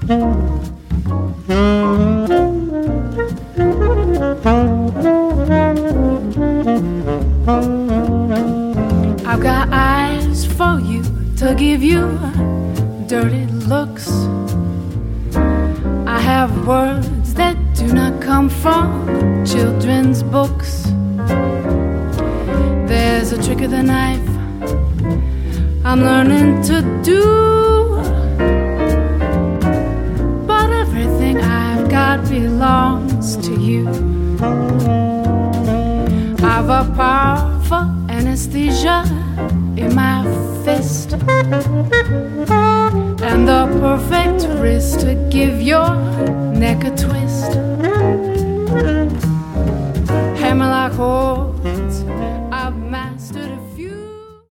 I've got eyes for you to give you dirty looks. I have words that do not come from children's books. There's a trick of the knife I'm learning to do, but everything I've got belongs to you. I've a powerful anesthesia in my fist and the perfect wrist to give your neck a twist. Hammer like